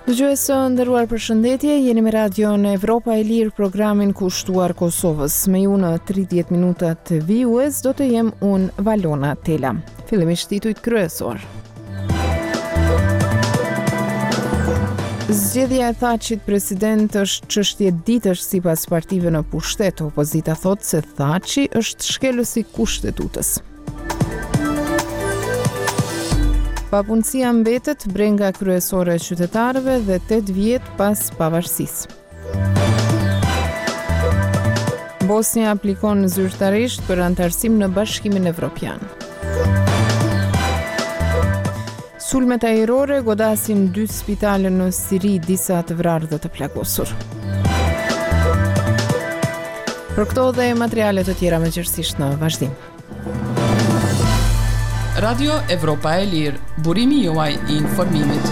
Dëgjues së nderuar, përshëndetje, jeni me radion Evropa e Lirë, programin kushtuar Kosovës. Me ju në 30 minutat vijues do të jem unë Valona Tela. Fillimisht titujt kryesor. Zgjedhja e Thaçit president është çështje ditësh sipas partive në pushtet. Opozita thotë se Thaçi është shkelësi kushtetutës. Papunësia mbetet brenga kryesore e qytetarëve dhe 8 vjet pas pavarësisë. Bosnia aplikon zyrtarisht për antarësim në Bashkimin Evropian. Sulmet ajrore godasin 2 spitale në Siri, disa të vrarë dhe të plagosur. Për këto dhe materiale të tjera me qërsisht në vazhdim. Radio Evropa e Lirë, burimi juaj I informimit.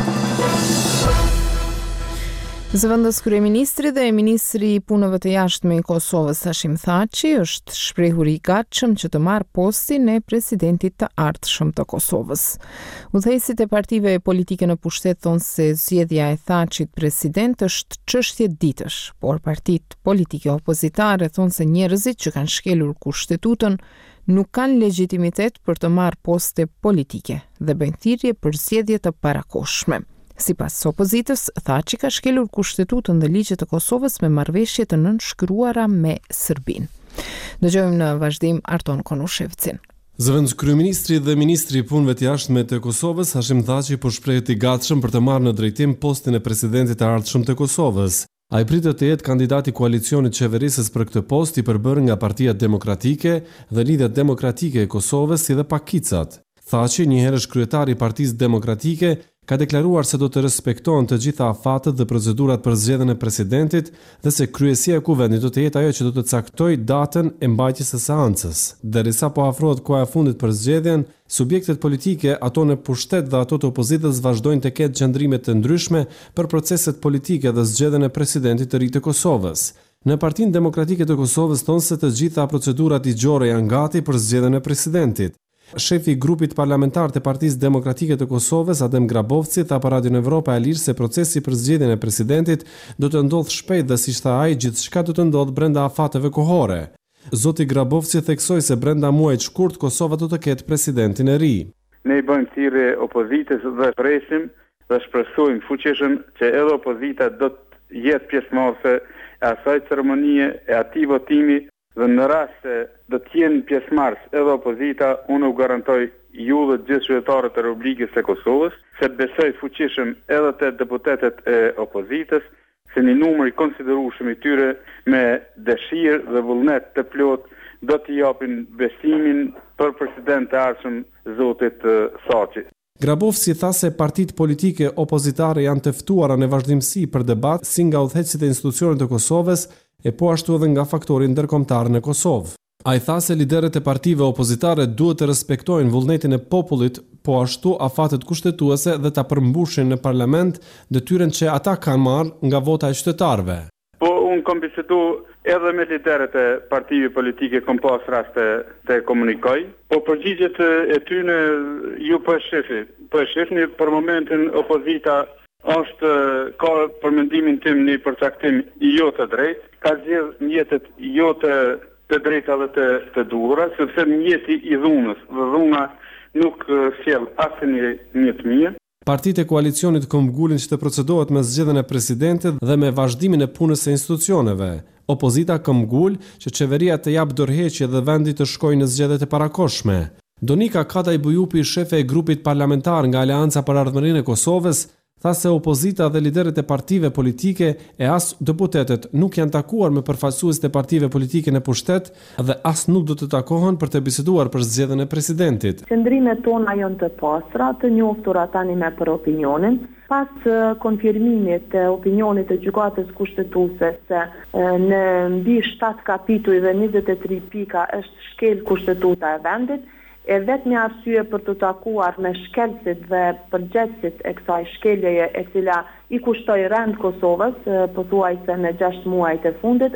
Zëvendës kryeministri dhe ministri I punëve të jashtme I Kosovës Hashim Thaçi është shprehur I gatshëm që të marrë postin e presidentit të ardhshëm të Kosovës. Udhëheqësit e partive politike në pushtet thonë se zgjedhja e Thaçit president është çështje ditësh, por partitë politike opozitare thonë se njerëzit që kanë shkelur kushtetutën nuk kanë legjitimitet për të marrë poste politike dhe bëjnë thirrje për zgjedhje të parakohshme. Sipas opozitës, Thaçi ka shkelur kushtetutën dhe ligjet e Kosovës me marrëveshje të nënshkruara me Serbinë. Dëgjojmë në vazhdim Arton Konushevcin. Zëvendës kryeministri dhe ministri I punëve të jashtme të Kosovës Hashim Thaçi po shprehet I gatshëm për të marrë në drejtim postin e presidentit të ardhshëm të Kosovës. Ai pritet të jetë kandidati I koalicionit qeverisës për këtë post I përbërë nga Partia Demokratike dhe Lidhja Demokratike e Kosovës si dhe Pakicat. Thaçi, një herësh kryetari I Partisë Demokratike, ka deklaruar se do të respektohen të gjitha afatet dhe procedurat për zgjedhjen e presidentit dhe se kryesia e kuvendit do të jetë ajo që do të caktojë datën e mbajtjes së seancës. Derisa po afrohet koha e fundit për zgjedhjen, subjektet politike, ato në pushtet dhe ato të opozitës vazhdojnë të ketë qëndrime të ndryshme për proceset politike dhe zgjedhjen e presidentit të ri të Kosovës. Në Partinë Demokratike të Kosovës thonë se të gjitha procedurat ligjore janë gati për zgjedhjen e presidentit. Shefi I grupit parlamentar të Partisë Demokratike të Kosovës, Adem Grabovci, tha për Radio Evropa e Lirë se procesi për zgjedhjen e presidentit do të ndodhë shpejt dhe siç tha ai, gjithçka do të ndodhë brenda afateve kohore. Zoti Grabovci theksoi se brenda muajit shkurt Kosova do të ketë presidentin e ri. Ne I bëjmë thirrje opozitës dhe presim dhe shpresojmë fuqishëm që edhe opozita do të jetë pjesëmarrëse e asaj ceremonie e atij votimi. Dhe në rast se do të jenë pjesëmarrës edhe opozita, unë u garantoj ju dhe gjithë qytetarët e Republikës së Kosovës se besoj fuqishëm edhe te deputetët e opozitës se një numër I konsiderueshëm I tyre me dëshirë dhe vullnet të plot do të japin besimin për president të ardhshëm zotit Thaçi. Grabovci tha se partitë politike opozitare janë të ftuara në vazhdimsi për debat si nga udhëheqësit e institucioneve të Kosovës e po ashtu edhe nga faktori ndërkombëtar në Kosovë. Ai tha se liderët e partive opozitare duhet të respektojnë vullnetin e popullit, po ashtu afatet kushtetuese dhe ta përmbushin në parlament detyrën që ata kanë marrë nga vota e qytetarëve. Po unë kam bisedu edhe me liderët e partive politike, kam pas raste të komunikoj, po përgjigjet e tyre ju po e shihni për momentin opozita është ka për mendimin tim një përcaktim jo të drejtë, ka zgjedh mjetet jo të drejta dhe të duhura, sepse mjeti I dhunës dhe dhuna nuk sjell asnjë të mirë. Partitë e koalicionit këmbgulin që të procedohet me zgjedhjen e presidentit dhe me vazhdimin e punës së institucioneve. Opozita këmbgul që qeveria të jap dorëheqje dhe vendi të shkojë në zgjedhjet e parakohshme. Donika Kataj Bujupi, shefe e grupit parlamentar nga Aleanca për Ardhmërinë e Kosovës, tha se opozita dhe liderët e partive politike e as deputetët nuk janë takuar me përfaqësuesit e partive politike në pushtet dhe as nuk do të takohen për të biseduar për zgjedhjen e presidentit. Qëndrimet tona janë të pastra, të njoftura tani me për opinionin. Pas konfirmimit të opinionit të gjykatës kushtetuese se në mbi 7 kapituj dhe 23 pika është shkel kushtetuta e vendit, e vetmi arsye për të takuar me shkelësit dhe përgjegjësit e kësaj shkeljeje e cila I kushtoi rend Kosovës, pothuajse në 6 muajt e fundit, është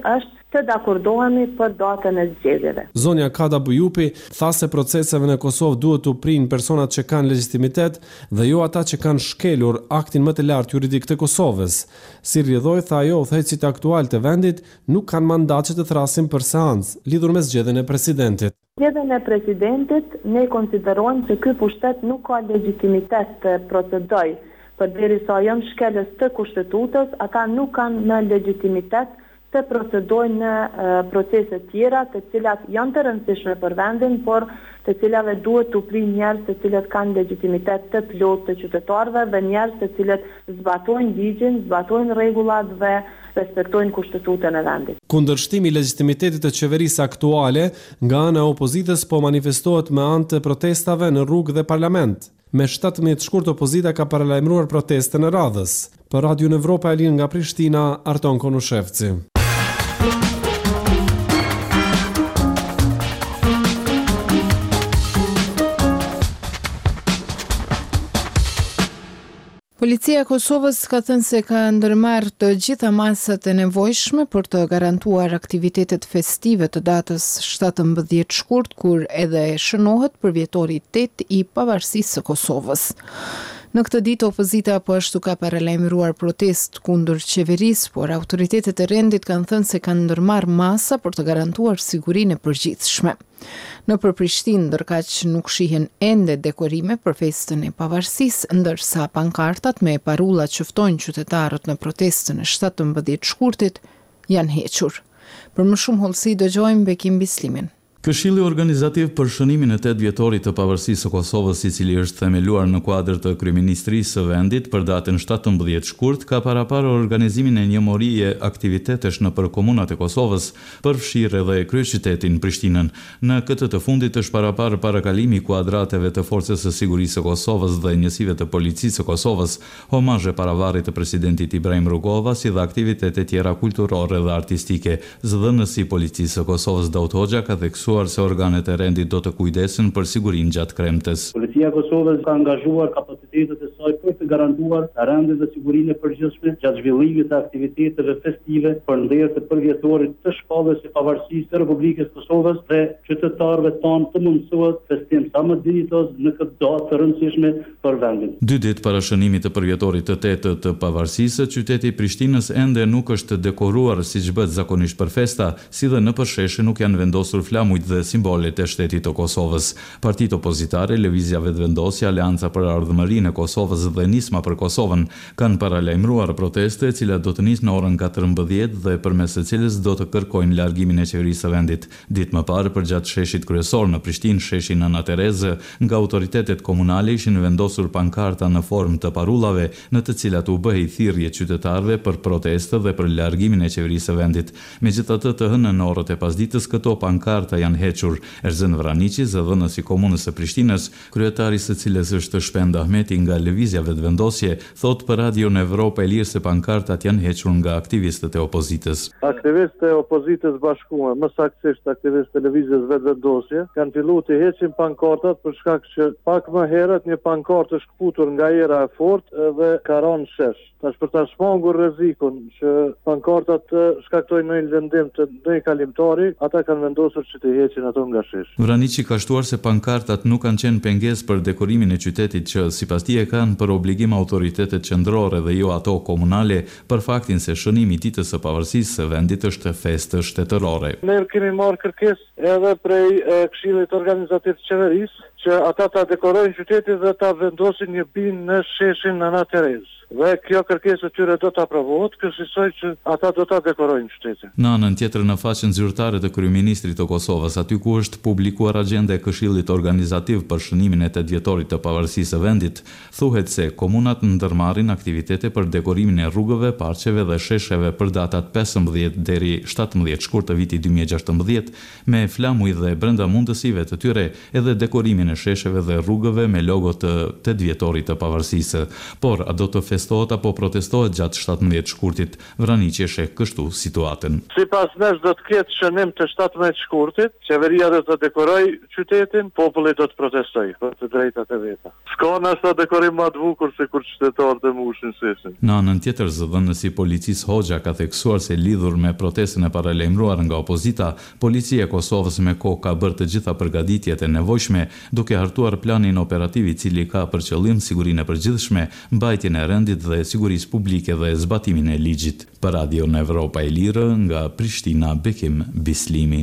të dakordohemi për datën e zgjedhjeve. Zonja Kada Bujupi tha se proceseve në Kosovë duhet të prinë personat që kanë legjitimitet dhe jo ata që kanë shkelur aktin më të lartë juridik të Kosovës. Si rrjedhoi, tha ajo, udhëheqësit aktual të vendit nuk kanë mandat që të thrasin për seancë lidhur me zgjedhjen e presidentit. Zgjedhjen e presidentit ne konsiderojmë se ky pushtet nuk ka legjitimitet të procedojë, përderisa janë shkelës të kushtetutës, ata nuk kanë në legjitimitet të procedojnë në procese tjera të cilat janë të rëndësishme për vendin, por të cilave duhet të prinë njerëz të cilët kanë legjitimitet të plotë të qytetarëve dhe njerëz të cilët zbatojnë ligjin, zbatojnë rregullat dhe respektojnë kushtetutën e vendit. Kundërshtimi i legjitimitetit të qeverisë aktuale nga ana e opozitës po manifestohet me anë të protestave në rrugë dhe parlament. Me 17 shkurt opozita ka paralajmëruar protestën e radhës. Për Radio Evropa e linë nga Prishtina, Arton Konushevci. Policia e Kosovës ka thënë se ka ndërmarrë të gjitha masat e nevojshme për të garantuar aktivitetet festive të datës 17 shkurt, kur edhe shënohet përvjetori 8 i pavarësisë së Kosovës. Në këtë ditë opozita po ashtu ka paralajmëruar protest kundër qeverisë, por autoritetet e rendit kanë thënë se kanë ndërmarrë masa për të garantuar sigurinë e përgjithshme. Nëpër Prishtinë, ndërkaq nuk shihen ende dekorime për festën e pavarësisë, ndërsa pankartat me parulla që ftojnë qytetarët në protestën e 17 shkurtit janë hequr. Për më shumë hollësi dëgjojmë Bekim Bislimin. Këshilli Organizativ për shënimin e 8 vjetorit të pavarësisë së Kosovës, i cili është themeluar në kuadër të kryeministrisë së vendit për datën 17 shkurt, ka paraparë organizimin e njëmorie aktivitetesh nëpër komunat e Kosovës, përfshirë edhe kryeqytetin Prishtinën. Në këtë të fundit është paraparë parakalimi i kuadrateve të Forcës së Sigurisë së Kosovës dhe njësive të Policisë së Kosovës, homazhe paravarrit të presidentit Ibrahim Rugova, si dhe aktivitete tjera kulturore dhe artistike. Zëdhënësi i Policisë së Kosovës Daut Hoxha ka theksuar se organet e rendit do të kujdesen për sigurinë gjatë kremtes. Policia e Kosovës ka angazhuar kapacitetet e saj për të garantuar rendin dhe sigurinë e përgjithshme gjatë zhvillimit të aktiviteteve festive për ndër të përvjetorit të shpalljes së pavarësisë së Republikës Kosovës dhe qytetarëve tanë të mundësohet festim sa më dinjitos në këtë datë të rëndësishme për vendin. 2 ditë para shënimit të përvjetorit të 8 të pavarësisë, qyteti i Prishtinës ende nuk është dekoruar siç bëhet zakonisht për festa, si dhe nëpër sheshe nuk janë vendosur flamujt dhe simbolet e shtetit të Kosovës. Partitë opozitare, Lëvizja Vetëvendosja, Aleanca për Ardhmërinë e Kosovës dhe Nisma për Kosovën kanë paralajmëruar proteste, e cila do të nisë në orën 14 dhe përmes së cilës do të kërkojnë largimin e qeverisë së vendit. Ditë më parë, përgjatë sheshit kryesor në Prishtinë, sheshi Nana Terezë, nga autoritetet komunale ishin vendosur pankarta në formë të parullave, në të cilat u bëhej thirrje qytetarëve për protestë dhe për largimin e qeverisë së vendit. Megjithatë, të hënën në orët e pasdites këto pankarta janë hequr. Erzen Vraniqi, zëdhënësi i komunës së Prishtinës, kryetari së cilës është Shpend Ahmeti nga Lëvizja Vetëvendosje, thot për Radio Evropa e Lirë se pankartat janë hequr nga aktivistët e opozitës. Aktivistët e opozitës bashkuar, më saktësisht aktivistët e Lëvizjes Vetëvendosje, kanë filluar të heqin pankartat për shkak që pak më herët një pankartë është kputur nga era e fortë dhe ka rënë shesh. Tash për ta shmangur rrezikun që pankartat të shkaktojnë ndonjë vendim të ndonjë kalimtari, ata kanë vendosur që të heqin ato nga shesh. Vraniqi ka shtuar se pankartat nuk kanë qenë pengesë për dekorimin e qytetit që sipas tij kanë për obligim autoritetet qendrore dhe jo ato komunale, për faktin se shënimi i ditës së pavarësisë së vendit është festë shtetërore. Ne kemi marrë kërkesë edhe prej Këshillit Organizativ të Qeverisë që ata ta dekorojnë qytetin dhe ta vendosin një binë në sheshin Nana Terezë. Dhe kjo kërkesë e tyre do të aprovohet, kësaj që ata do ta dekorojnë qytetin. Në anën tjetër, në faqen zyrtare të kryeministrit të Kosovës, aty ku është publikuar agjenda e Këshillit Organizativ për shënimin e 8 vjetorit të pavarësisë së vendit, thuhet se komunat ndërmarrin aktivitete për dekorimin e rrugëve, parqeve dhe shesheve për datat 15 deri 17 shkurt të vitit 2016, me flamuj dhe brenda mundësive të tyre edhe dekorimin ndërtimin e shesheve dhe rrugëve me logo të 8 vjetorit të pavarësisë, por a do të festohet apo protestohet gjatë 17 shkurtit? Vraniqi e sheh kështu situatën. Sipas nesh do të ketë shënim të 17 shkurtit, qeveria do të dekoroj qytetin, populli do të protestojë për të drejtat e veta. S'ka ashta dekorim më të bukur se kur qytetarët e mushin shesin. Në anën tjetër, zëdhënësi policisë Hoxha ka theksuar se lidhur me protestën e paralajmëruar nga opozita, policia e Kosovës me kohë ka bërë të gjitha përgatitjet e nevojshme, duke hartuar planin operativ i cili ka për qëllim sigurinë e përgjithshme, mbajtjen e rendit dhe sigurisë publike dhe zbatimin e ligjit. Për Radio në Evropa e Lirë, nga Prishtina, Bekim Bislimi.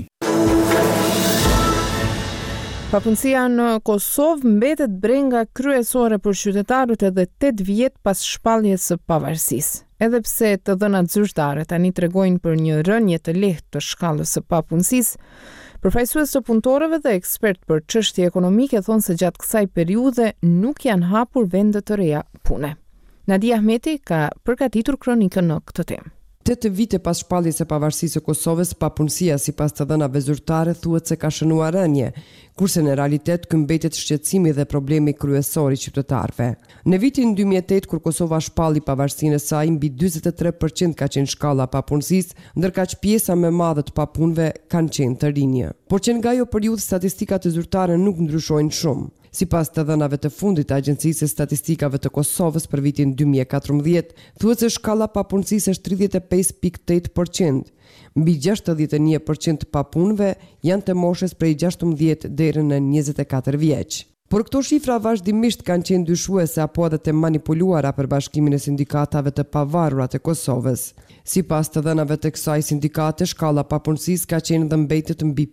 Papunësia në Kosovë mbetet brenga kryesore për qytetarët edhe 8 vjet pas shpalljes së pavarësisë. Edhe pse të dhënat zyrtare tani tregojnë për një rënje të lehtë të shkallës së papunësisë, përfaqësues të punëtorëve dhe ekspert për çështje ekonomike thonë se gjatë kësaj periudhe nuk janë hapur vende të reja pune. Nadia Ahmeti ka përgatitur kronikën në këtë temë. 8 vite pas shpalljes së pavarësisë së Kosovës, papunësia sipas të dhënave zyrtare thuhet se ka shënuar rënje, kurse në realitet ky mbetet shqetësimi dhe problemi kryesor i qytetarëve. Në vitin 2008, kur Kosova shpalli pavarësinë e saj, mbi 43% ka qenë shkalla papunësisë, ndërkaq pjesa më e madhe të papunëve kanë qenë të rinj. Por që nga ajo periudhë statistikat e zyrtare nuk ndryshojnë shumë. Sipas të dhënave të fundit të Agjencisë së Statistikave të Kosovës për vitin 2014, thuhet se shkalla papunësisë është 35.8%. Mbi 61% të papunëve janë të moshës prej 16 deri në 24 vjeç. Por këto shifra vazhdimisht kanë qenë dyshuese apo edhe të manipuluara për Bashkimin e Sindikatave të Pavarura të Kosovës. Sipas të dhënave të kësaj sindikate, shkalla papunësisë ka qenë dhe mbetet mbi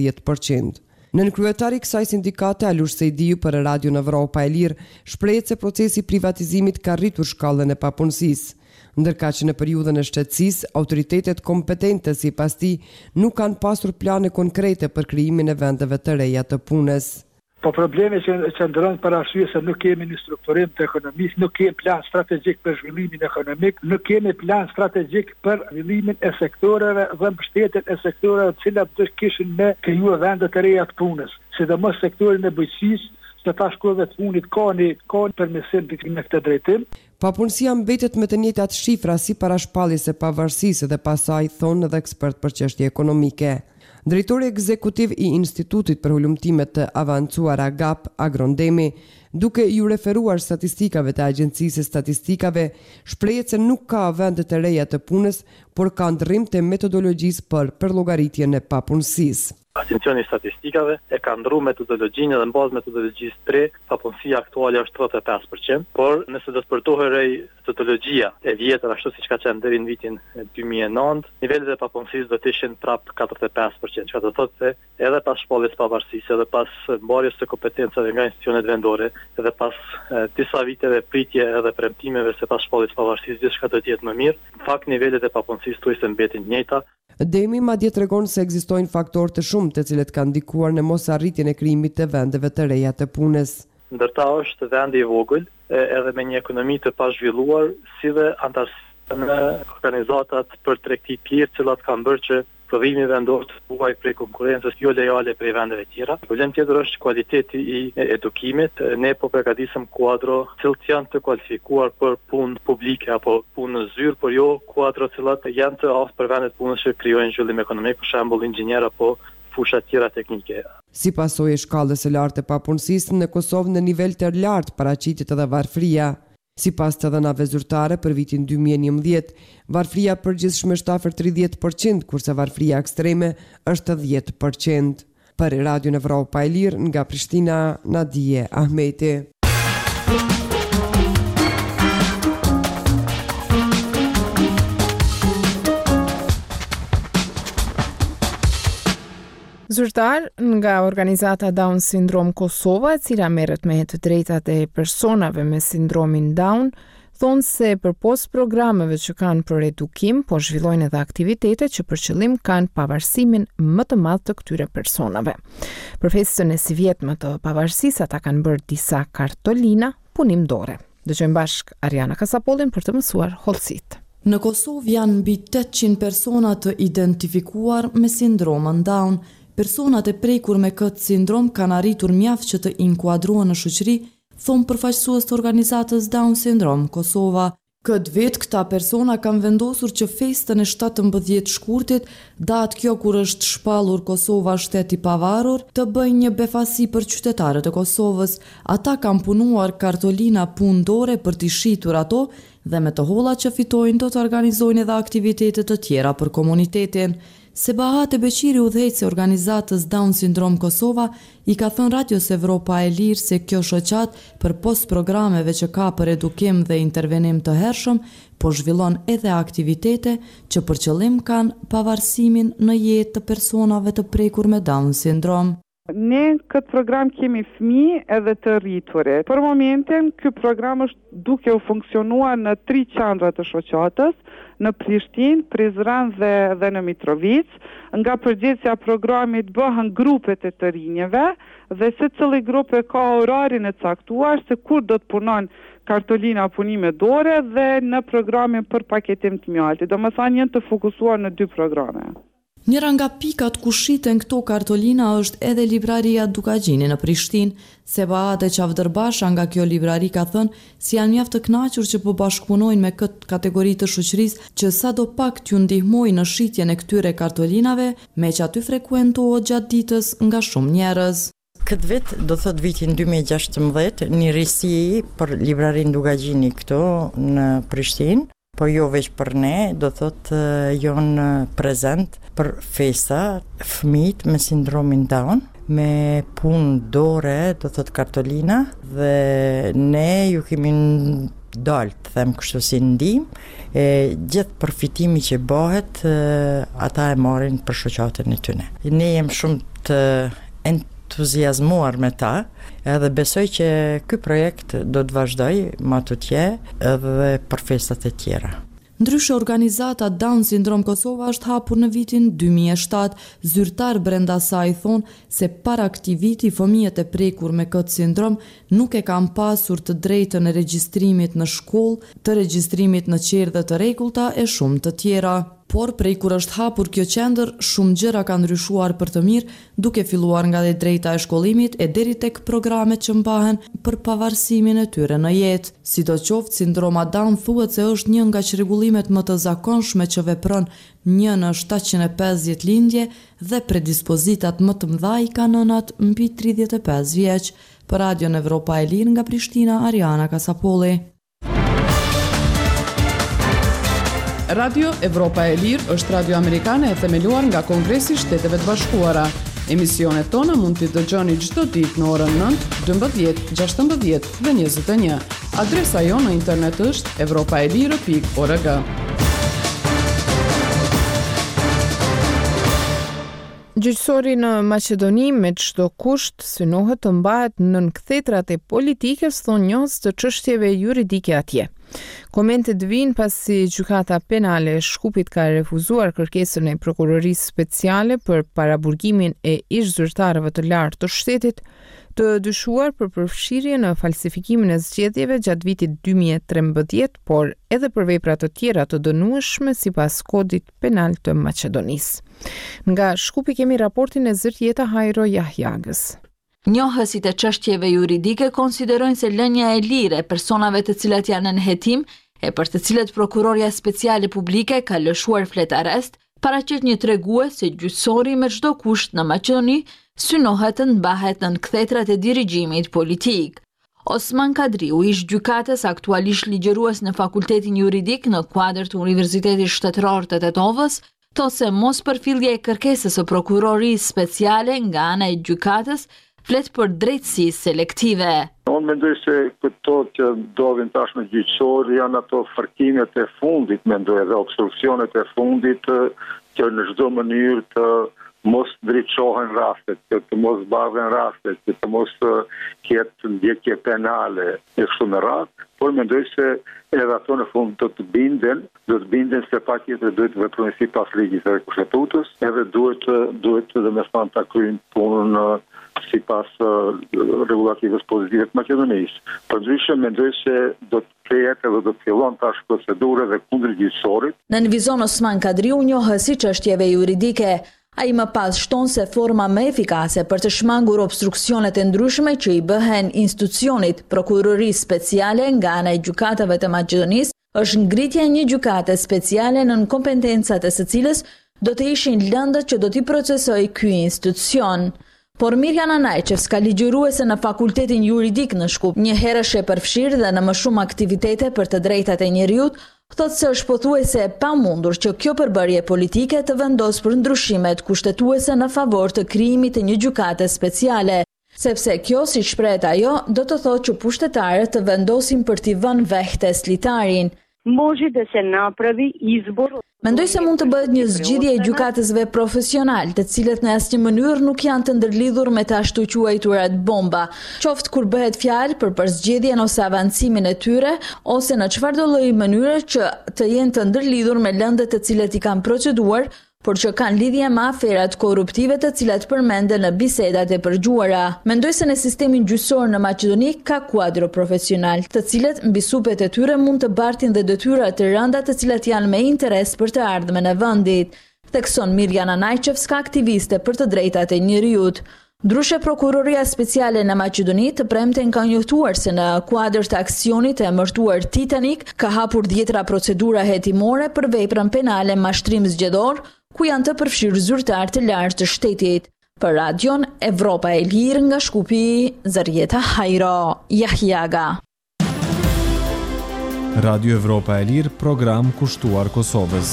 50%. Nën kryetari i kësaj sindikate, Alush Sejdiu për Radio në Evropa e Lirë, shprehet se procesi i privatizimit ka rritur shkallën e papunësisë, ndërkaq që në periudhën e shtetësisë, autoritetet kompetente sipas tij nuk kanë pasur plane konkrete për krijimin e vendeve të reja të punës. Po problemi që ndron për arsye se nuk kemi një strukturim të ekonomisë, nuk kemi plan strategjik për zhvillimin ekonomik, nuk kemi plan strategjik për zhvillimin e sektoreve dhe mbështetjen e sektoreve të cilat do kishin me krijuar vende të reja të punës, sidomos sektorin e bujqësisë, se tash kurve të punit ka një përmirësim në këtë drejtim. Papunësia mbetet me të njëjtat shifra si para shpalljes së pavarësisë dhe pasaj, thonë edhe ekspert për çështje ekonomike. Drejtori ekzekutiv i Institutit për Hulumtime të Avancuara GAP, Agrondemi, duke ju referuar statistikave të Agjencisë së Statistikave, shprehet se nuk ka vende të reja të punës, por ka ndrrim të metodologjisë për llogaritjen e papunësisë. Agencioni i Statistikave e ka ndrruar metodologjinë dhe në bazë metodologjisë 3, papunësia aktuale është 35%, por nëse do të përdorej metodologjia e vjetër ashtu siç ka qenë deri në vitin 2009, nivelet e papunësisë do të ishin prap 45%, që do të thotë se edhe pas shpalljes pavarësisë, edhe pas mbarjes së kompetencave nga institucionet vendore, edhe pas disa viteve pritje edhe premtimeve se pas shpalljes pavarësisë gjithçka do të jetë më mirë, në fakt nivelet e papunësisë tuajse mbetin të njëjta. Demi madje tregon se ekzistojnë faktorë të shumtë të cilët kanë ndikuar në mosarritjen e krijimit të vendeve të reja të punës. Ndërta është vendi i vogël, edhe me një ekonomi të pazhvilluar, si dhe antarësia në organizatat për tregti të tjerë, cilat kanë bërë që prodhimi vendor të huaj prej konkurrencës jo lojale prej vendeve tjera. Problem tjetër është kualiteti i edukimit. Ne po përgatisim kuadro cilët janë të kualifikuar për punë publike apo punë në zyrë, por jo kuadro cilat janë të aftë për vendet punës që krijojnë zhvillim ekonomik, për shembull inxhinier apo fusha tjera teknike. Si pasojë e shkallës së lartë të papunësisë në Kosovë në nivel të lartë paraqitet edhe varfëria. Sipas të dhënave zyrtare për vitin 2011, varfëria përgjithshme është afër 30%, kurse varfëria ekstreme është 10%. Për Radio në Evropa e Lirë, nga Prishtina, Nadia Ahmeti. Zyrtar nga organizata Down Syndrome Kosova, e cila merret me të drejtat e personave me sindromin Down, thonë se përpos programeve që kanë për edukim, po zhvillojnë edhe aktivitete që për qëllim kanë pavarësimin më të madh të këtyre personave. Për festën e si vjetme të pavarësisë, ata kanë bërë disa kartolina punimdore. Dëgjojmë bashk Ariana Kasapollin për të mësuar hollësitë. Në Kosovë janë mbi 800 persona të identifikuar me sindromën Down. Personat e prekur me këtë sindrom kanë arritur mjaft që të inkuadrohen në shoqëri, thonë përfaqësues të organizatës Down Syndrome Kosova. Këtë vit, këta persona kanë vendosur që festën e 17 shkurtit, datë kjo kur është shpallur Kosova shteti pavarur, të bëjnë një befasi për qytetarët e Kosovës. Ata kanë punuar kartolina pundore për t'i shitur ato dhe me të hollat që fitojnë do të organizojnë edhe aktivitete të tjera për komunitetin. Sebahat e Beqiri, udhëheqësi i organizatës Down Syndrome Kosova, i ka thënë Radios Evropa e Lirë se kjo shoqat për post programeve që ka për edukim dhe intervenim të hershëm, po zhvillon edhe aktivitete që për qëllim kanë pavarësimin në jetë të personave të prekur me Down Syndrome. Ne këtë program kemi fëmijë edhe të rriturit. Për momentin, ky program është duke u funksionuar në 3 qendra të shoqatës, në Prishtinë, Prizren dhe në Mitrovic. Nga përgjegjësia e programit bëhen grupet e të rinjeve dhe secili grup ka orarin e caktuar se kur do të punon kartolina punime dore dhe në programin për paketim të mjaltit. Domethënë janë të fokusuar në 2 programe. Njëra nga pikat ku shiten këto kartolina është edhe libraria Dukagjini në Prishtinë. Sebahat e Qavdërbasha nga kjo librari ka thënë si janë mjaft të kënaqur që po bashkëpunojnë me këtë kategori të shoqërisë që sadopak t'ju ndihmojnë në shitjen e këtyre kartolinave, me që aty frekuentohet gjatë ditës nga shumë njerëz. Këtë vit, do thot vitin 2016, një risi për librarin Dukagjini këto në Prishtinë, po jo veç për ne, do thot jonë prezent për festa fëmijët me sindromin Down, me punë dore, do thot kartolina, dhe ne ju kemi dalë, të them kështu si ndihmë, gjithë përfitimi që bëhet, ata e marrin për shoqatën e tyre. Ne jem shumë të entuziazmuar me ta, edhe besoj që ky projekt do të vazhdoj më tutje edhe për festat e tjera. Ndryshe, organizata Down Syndrome Kosova është hapur në vitin 2007. Zyrtar brenda saj thonë se para këtij viti fëmijët e prekur me këtë sindrom nuk e kanë pasur të drejtën e regjistrimit në shkollë, të regjistrimit në qerdhe të rregullta e shumë të tjera. Por prej kur është hapur kjo qendër, shumë gjëra kanë ndryshuar për të mirë, duke filluar nga dhe drejta e shkollimit e deri tek programet që mbahen për pavarësimin e tyre në jetë. Sidoqoftë, sindroma Down thuhet se është një nga çrregullimet më të zakonshme që vepron 1 në 750 lindje dhe predispozitat më të mëdha i kanë nënat mbi 35 vjeç. Për Radion Evropa e Lirë nga Prishtina, Ariana Kasapolli. Radio Evropa e Lirë është radio amerikane e themeluar nga Kongresi i Shteteve të Bashkuara. Emisionet tona mund t'i dëgjoni çdo ditë në orën 9, 12, 16 dhe 21. Adresa jonë në internet është europaelire.org. Gjyqësori në Maqedoni me çdo kusht synohet të mbahet nën kthetrat e politikës, thonë njohës të çështjeve juridike atje. Komentet vijnë pasi gjykata penale e Shkupit ka refuzuar kërkesën e prokurorisë speciale për paraburgimin e ish-zyrtarëve të lartë të shtetit të dyshuar për përfshirje në falsifikimin e zgjedhjeve gjatë vitit 2013, por edhe për vepra të tjera të dënueshme sipas kodit penal të Maqedonisë. Nga Shkupi kemi raportin e Zyrjeta Hajro Jahjagës. Njohësit e çështjeve juridike konsiderojnë se lënia e lirë e personave të cilat janë në hetim e për të cilët prokuroria speciale publike ka lëshuar flet arrest, paraqet një tregues se gjyqësori me çdo kusht në Maqedoni synohet të mbahet nën kthetrat e dirigjimit politik. Osman Kadriu, ish gjykatës aktualisht ligjërues në Fakultetin Juridik në kuadër të Universitetit Shtetëror të Tetovës, thosë se mos përfillja e kërkesës së prokurorisë speciale nga ana e gjykatës flet për drejtësi selektive. Unë mendoj se këto që ndodhin tashmë gjyqësor janë ato fërkimet e fundit, mendoj edhe obstruksionet e fundit që në çdo mënyrë të mos ndriçohen rastet, që të mos bardhen rastet, që të mos ketë ndjekje penale e kështu me radhë, por mendoj se edhe ato në fund do të binden se patjetër duhet të veprojnë sipas ligjit të kushtetutës, edhe duhet domethënë ta kryejnë punën sipas rregullativës pozitive të Maqedonisë. Përndryshe mendoj se do të krijet edhe do të fillon tash procedurë dhe kundër gjyqësorit. Në Vizon Osman Kadriu, njohësi çështjeve juridike, Ai më pas shton se forma më efikase për të shmangur obstruksionet e ndryshme që i bëhen institucionit prokurorisë speciale nga ana e gjykatave të Maqedonisë është ngritja e një gjykate speciale nën kompetencat e së cilës do të ishin lëndët që do t'i procesojë ky institucion. Por Mirjana Najqevs, ka ligjëruese në Fakultetin Juridik në Shkup, një herësh e përfshirë dhe në më shumë aktivitete për të drejtat e njeriut, thotë se është pothuajse e pamundur që kjo përbërje politike të vendosë për ndryshimet kushtetuese në favor të krijimit të një gjykate speciale, sepse kjo, si shprehet ajo, do të thotë që pushtetarët të vendosin për t'i vënë vehtes litarin. Mendoj se mund të bëhet një zgjidhje e gjykatësve profesional, të cilët në asnjë mënyrë nuk janë të ndërlidhur me të ashtu quajturat bomba, qoftë kur bëhet fjalë për përzgjedhjen ose avancimin e tyre, ose në çfarëdo lloj mënyre që të jenë të ndërlidhur me lëndët të cilët i kanë proceduar, por që kanë lidhje me aferat korruptive të cilat përmenden në bisedat e përgjuara. Mendoj se në sistemin gjyqësor në Maqedoni ka kuadro profesional, të cilët mbi supet e tyre mund të bartin dhe detyra të rënda të cilat janë me interes për të ardhmen e vendit, thekson Mirjana Najqevs, aktiviste për të drejtat e njeriut. Ndryshe, Prokuroria Speciale në Maqedoni të premten ka njoftuar se në kuadër të aksionit e emërtuar Titanic ka hapur 10 procedura hetimore për veprën penale mashtrim zgjedhor, ku janë të përfshirë zyrtar të lartë të shtetit. Për Radion Evropa e Lirë nga Shkupi, Zarieta Hajro, Jahjaga. Radio Evropa e Lirë, program kushtuar Kosovës.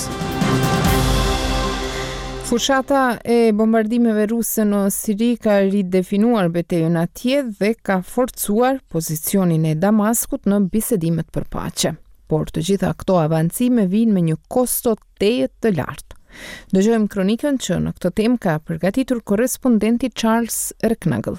Fushata e bombardimeve ruse në Siri ka ridefinuar betejën atje dhe ka forcuar pozicionin e Damaskut në bisedimet për paqe. Por të gjitha këto avancime vijnë me një kosto tejet të lartë. Dëgjojmë kronikën që në këtë temë ka përgatitur korrespondenti Charles Rknagël.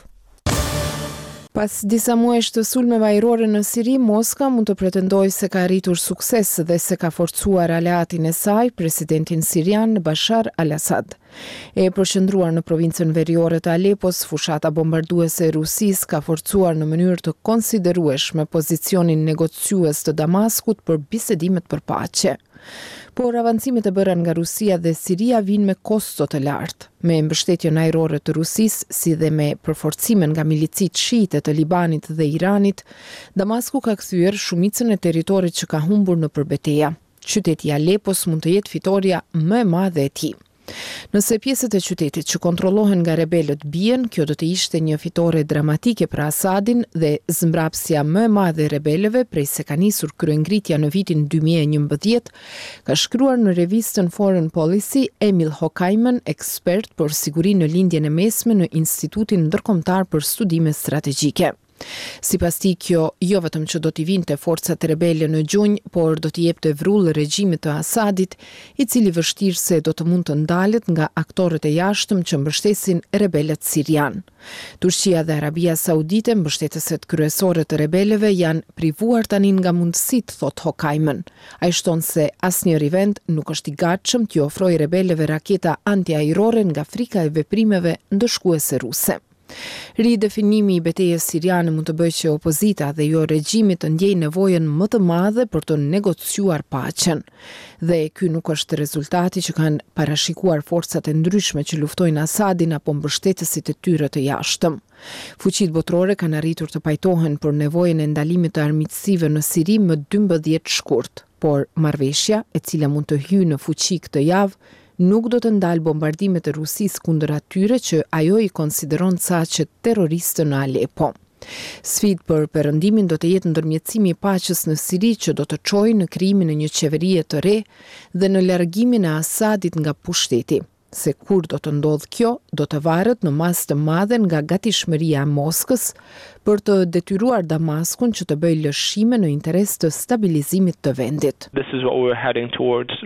Pas disa muajsh të sulmeve ajrore në Siri, Moska mund të pretendojë se ka arritur sukses dhe se ka forcuar aleatin e saj, presidentin sirian Bashar al-Assad. E përqendruar në provincën veriore të Alepos, fushata bombarduese e Rusisë ka forcuar në mënyrë të konsiderueshme pozicionin negociues të Damaskut për bisedimet për paqe. Por avancimet e bëra nga Rusia dhe Siria vijnë me kosto të lartë. Me mbështetjen ajrore të Rusisë, si dhe me përforcimen nga milicit shiite të Libanit dhe Iranit, Damasku ka kthyer shumicën e territorit që ka humbur në përbeteja. Qyteti i Alepos mund të jetë fitoria më e madhe e tij. Nëse pjesët e qytetit që kontrollohen nga rebelët bien, kjo do të ishte një fitore dramatike për Asadin dhe zmbrapsja më e madhe e rebelëve prej se ka nisur kryengritja në vitin 2011, ka shkruar në revistën Foreign Policy Emil Hokajmen, ekspert për sigurinë në lindjen e mesme në Institutin Ndërkombëtar për Studime Strategjike. Sipas tij, kjo jo vetëm që do t'i vinte forcat rebele në gjunjë, por do t'i jepte vrull regjimit të Asadit, i cili vështirëse do të mund të ndalet nga aktorët e jashtëm që mbështesin rebelët sirian. Turqia dhe Arabia Saudite, mbështetëset kryesore të rebelëve, janë privuar tani nga mundësitë, thot Hokajmen. Ai shton se asnjëri vend nuk është i gatshëm t'ju ofrojë rebelëve raketa antiajrore nga frika e veprimeve ndëshkuese ruse. Ridefinimi i betejës siriane mund të bëjë që opozita dhe jo regjimi të ndjejë nevojën më të madhe për të negociuar paqen. Dhe ky nuk është rezultati që kanë parashikuar forcat e ndryshme që luftojnë Asadin apo mbështetësit e tyre të jashtëm. Fuqitë botërore kanë arritur të pajtohen për nevojën e ndalimit të armiqësive në Siri më 12 shkurt, por marrëveshja, e cila mund të hyjë në fuqi këtë javë, nuk do të ndalë bombardimet e Rusisë kundër atyre që ajo i konsideron saqet terroristë në Alepo. Sfidë për perëndimin do të jetë ndërmjetësimi i paqes në Siri që do të çojë në krijimin e një qeverie të re dhe në largimin e Asadit nga pushteti. Se kur do të ndodhë kjo, do të varet në masë të madhe nga gatishmëria e Moskës për të detyruar Damaskun që të bëjë lëshime në interes të stabilizimit të vendit. This is what we're heading towards,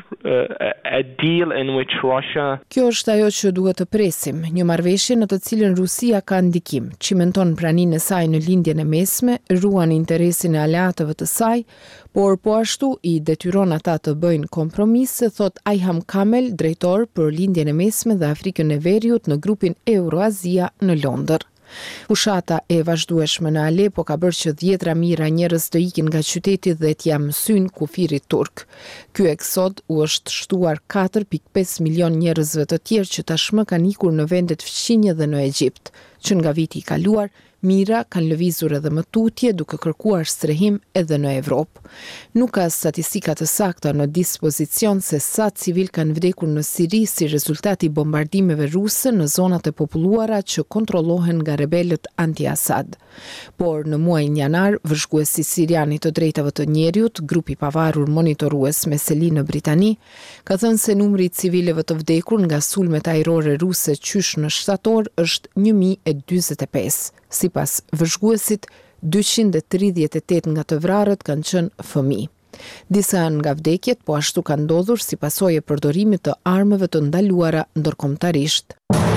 a deal in which Russia... Kjo është ajo që duhet të presim, një marrëveshje në të cilën Rusia ka ndikim, çimenton praninë e saj në lindjen e mesme, ruan interesin e aleatëve të saj, por po ashtu i detyron ata të bëjnë kompromise, thot Ayham Kamel, drejtor për lindjen e mesme dhe Afrikën e Veriut në grupin Euroazia në Londër. Fushata e vazhdueshme në Alepo ka bërë që 10 mijëra njerëz të ikin nga qyteti dhe t'ia mësyn kufirit turk. Ky eksod u është shtuar 4.5 milion njerëzve të tjerë që tashmë kanë ikur në vendet fqinje dhe në Egjipt, që nga viti i kaluar mijëra kanë lëvizur edhe më tutje duke kërkuar strehim edhe në Evropë. Nuk ka statistika të sakta në dispozicion se sa civil kanë vdekur në Siri si rezultat i bombardimeve ruse në zonat e populluara që kontrollohen nga rebelët anti-Assad. Por në muajin janar, vëzhguesi siriani të drejtave të njerëzit, grupi pavarur monitorues me seli në Britani, ka thënë se numri i civileve të vdekur nga sulmet ajrore ruse qysh në shtator është 1045. Sipas vëzhguesit, 238 nga të vrarët kanë qenë fëmijë. Disa nga vdekjet po ashtu kanë ndodhur si pasojë e përdorimit të armëve të ndaluara ndërkombëtarisht.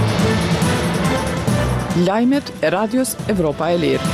Lajmet e Radios Evropa e Lirë.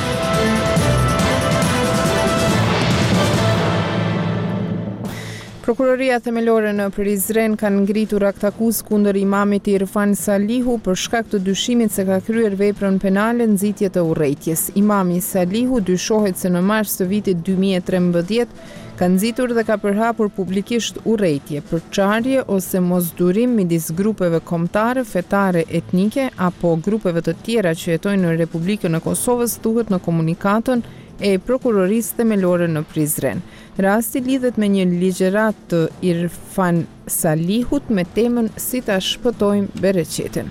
Prokuroria themelore në Prizren kanë ngritur akt akuzë kundër imamit Irfan Salihu për shkak të dyshimit se ka kryer veprën penale nxitje të urrëties. Imami Salihu dyshohet se në mars të vitit 2013 ka nxitur dhe ka përhapur publikisht urrëtie, përçarje ose mosdurim midis grupeve kombëtare, fetare, etnike apo grupeve të tjera që jetojnë në Republikën e Kosovës, thuhet në komunikatën e prokurorisë themelore në Prizren. Rasti lidhet me një ligjërat të Irfan Salihut me temën si ta shpëtojmë Bereqetin.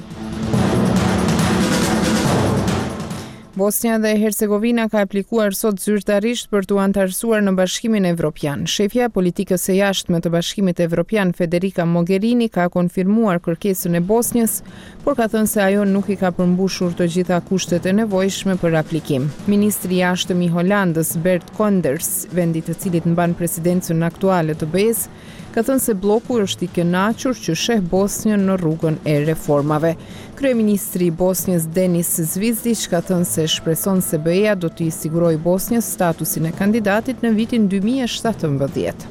Bosnia dhe Hercegovina ka aplikuar sot zyrtarisht për t'u antarësuar në Bashkimin Evropian. Shefja e politikës së jashtme të Bashkimit Evropian, Federica Mogherini, ka konfirmuar kërkesën e Bosnjës, por ka thënë se ajo nuk i ka përmbushur të gjitha kushtet e nevojshme për aplikim. Ministri i jashtëm i Holandës, Bert Koenders, vendi i cilit mban presidencën aktuale të BE-s, ka thënë se bloku është i kënaqur që sheh Bosnjën në rrugën e reformave. Kryeministri i Bosnjës Denis Zvizdić ka thënë se shpreson se BE-ja do t'i sigurojë Bosnjës statusin e kandidatit në vitin 2017.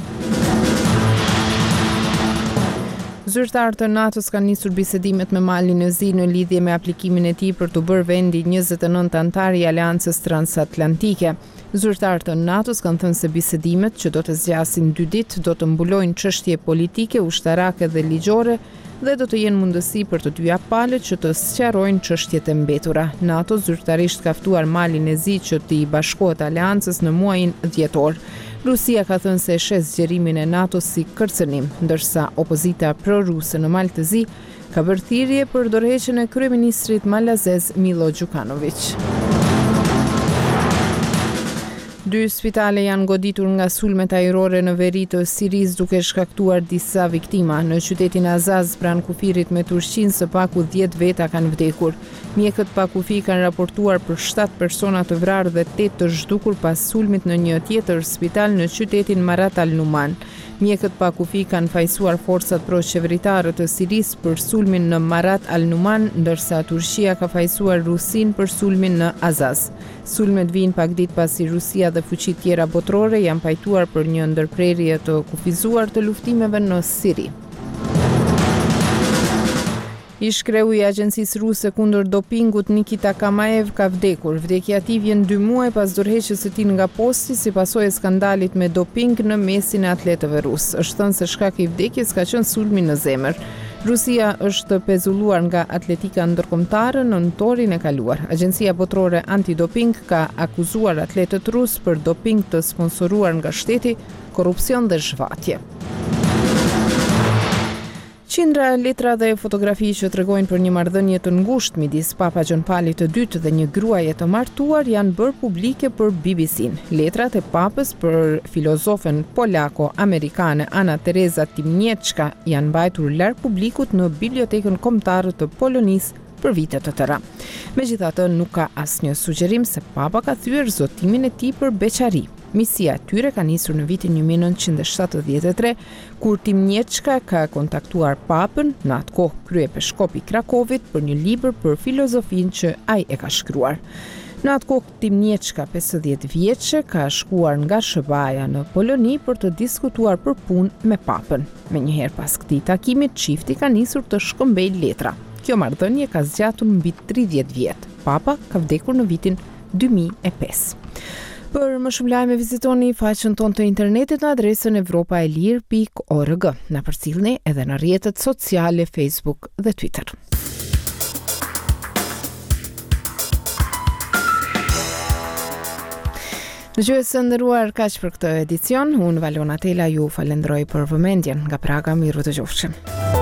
Zyrtarët e NATO-s kanë nisur bisedimet me Malin e Zi në lidhje me aplikimin e tij për të bërë vendi 29 antar i Aleancës Transatlantike. Zyrtarët e NATO-s kanë thënë se bisedimet, që do të zgjasin 2 ditë, do të mbulojnë çështje politike, ushtarake dhe ligjore dhe do të jenë mundësi për të dyja palët që të sqarojnë çështjet e mbetura. NATO zyrtarisht ka ftuar Malin e Zi që t'i bashkohet Aleancës në muajin dhjetor. Rusia ka thënë se e sheh zgjerimin e NATO-s si kërcënim, ndërsa opozita pro-ruse në Mal të Zi ka bërë thirrje për dorëheqjen e kryeministrit malazez Milo Đukanović. 2 spitale janë goditur nga sulmet ajrore në veri të Siris duke shkaktuar disa viktima. Në qytetin Azaz, pranë kufirit me Turqinë, së paku 10 veta kanë vdekur. Mjekët pa kufi kanë raportuar për 7 persona të vrarë dhe 8 të zhdukur pas sulmit në një tjetër spital në qytetin Marat al-Numan. Mjekët pa kufi kanë fajsuar forcat pro-qeveritare të Siris për sulmin në Marat al-Numan, ndërsa Turqia ka fajsuar Rusin për sulmin në Azaz. Sulmet vijnë pak ditë pasi Rusia dhe fuqit tjera botërore janë pajtuar për një ndërprerje të kufizuar të luftimeve në Siri. Ish-kreu i agjencisë ruse kundër dopingut Nikita Kamaev ka vdekur. Vdekja e tij vjen 2 muaj pas dorëheqjes së tij nga posti si pasojë e skandalit me doping në mesin e atletëve rus. Është thënë se shkaki i vdekjes ka qenë sulmi në zemër. Rusia është pezulluar nga atletika ndërkombëtare në nëntorin e kaluar. Agjencia botërore antidoping ka akuzuar atletët rus për doping të sponsoruar nga shteti, korrupsion dhe zhvatje. Qindra letra dhe fotografi që tregojnë për një marrëdhënie të ngushtë midis Papa John Paulit II dhe një gruaje të martuar janë bërë publike për BBC-n. Letrat e Papës për filozofen polako-amerikane Anna Teresa Timnieczka janë mbajtur larg publikut në Bibliotekën Kombëtare të Polonisë për vite të tëra. Megjithatë, nuk ka asnjë sugjerim se Papa ka thyer zotimin e tij për beqari. Misia e tyre ka nisur në vitin 1973, kur Timnieczka ka kontaktuar Papën, në atë kohë kryepiskopi i Krakovit, për një libër për filozofinë që ai e ka shkruar. Në atë kohë Timnieczka, 50 vjeçe, ka shkuar nga SBA-ja në Poloni për të diskutuar për punë me Papën. Menjëherë pas këtij takimi, çifti ka nisur të shkëmbejë letra. Kjo marrëdhënie ka zgjatur mbi 30 vjet. papa ka vdekur në vitin 2005. Për më shumë lajme vizitoni faqen tonë të internetit në adresën evropaelir.org. Na përcjellni edhe në rrjetet sociale Facebook dhe Twitter. Dëgjues të nderuar, kaq për këtë edicion. Unë Valona Tela ju falenderoj për vëmendjen. Nga Praga, miru të qofshim.